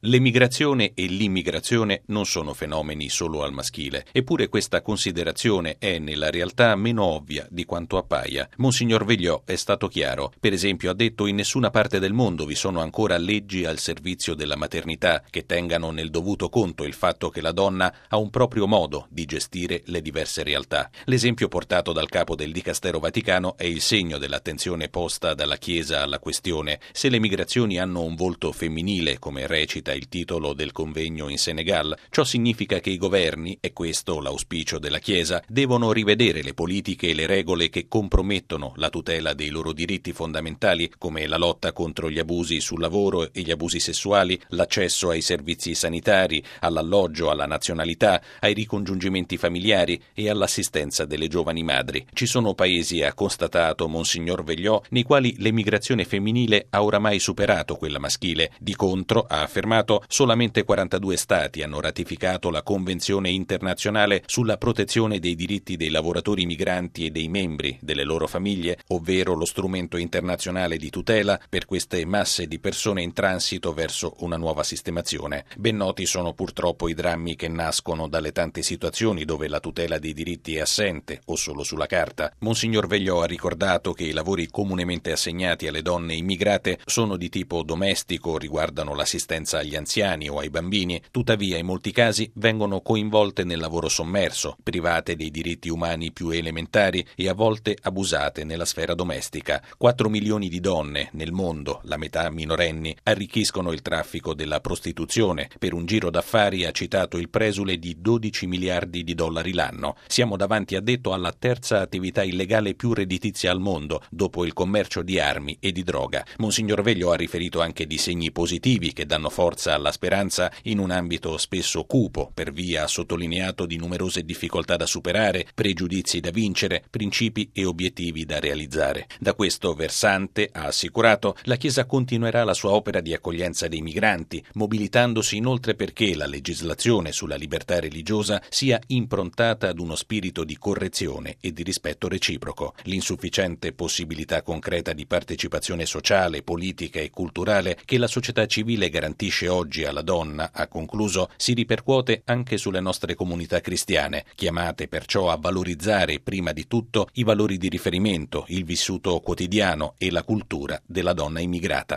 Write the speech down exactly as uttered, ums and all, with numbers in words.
L'emigrazione e l'immigrazione non sono fenomeni solo al maschile, eppure questa considerazione è nella realtà meno ovvia di quanto appaia. Monsignor Vegliò è stato chiaro. Per esempio ha detto: in nessuna parte del mondo vi sono ancora leggi al servizio della maternità che tengano nel dovuto conto il fatto che la donna ha un proprio modo di gestire le diverse realtà. L'esempio portato dal capo del Dicastero Vaticano è il segno dell'attenzione posta dalla Chiesa alla questione. Se le migrazioni hanno un volto femminile, come recita il titolo del convegno in Senegal, ciò significa che i governi, e questo l'auspicio della Chiesa, devono rivedere le politiche e le regole che compromettono la tutela dei loro diritti fondamentali, come la lotta contro gli abusi sul lavoro e gli abusi sessuali, l'accesso ai servizi sanitari, all'alloggio, alla nazionalità, ai ricongiungimenti familiari e all'assistenza delle giovani madri. Ci sono paesi, ha constatato Monsignor Vegliò, nei quali l'emigrazione femminile ha oramai superato quella maschile. Di contro, ha affermato, solamente quarantadue stati hanno ratificato la Convenzione internazionale sulla protezione dei diritti dei lavoratori migranti e dei membri delle loro famiglie, ovvero lo strumento internazionale di tutela per queste masse di persone in transito verso una nuova sistemazione. Ben noti sono purtroppo i drammi che nascono dalle tante situazioni dove la tutela dei diritti è assente o solo sulla carta. Monsignor Vegliò ha ricordato che i lavori comunemente assegnati alle donne immigrate sono di tipo domestico, riguardano l'assistenza agli anziani o ai bambini, tuttavia in molti casi vengono coinvolte nel lavoro sommerso, private dei diritti umani più elementari e a volte abusate nella sfera domestica. quattro milioni di donne nel mondo, la metà minorenni, arricchiscono il traffico della prostituzione. Per un giro d'affari ha citato il presule di dodici miliardi di dollari l'anno. Siamo davanti, ha detto, alla terza attività illegale più redditizia al mondo, dopo il commercio di armi e di droga. Monsignor Vegliò ha riferito anche di segni positivi che danno forza alla speranza in un ambito spesso cupo, per via, ha sottolineato, di numerose difficoltà da superare, pregiudizi da vincere, principi e obiettivi da realizzare. Da questo versante, ha assicurato, la Chiesa continuerà la sua opera di accoglienza dei migranti, mobilitandosi inoltre perché la legislazione sulla libertà religiosa sia improntata ad uno spirito di correzione e di rispetto reciproco. L'insufficiente possibilità concreta di partecipazione sociale, politica e culturale che la società civile garantisce oggi alla donna, ha concluso, si ripercuote anche sulle nostre comunità cristiane, chiamate perciò a valorizzare prima di tutto i valori di riferimento, il vissuto quotidiano e la cultura della donna immigrata.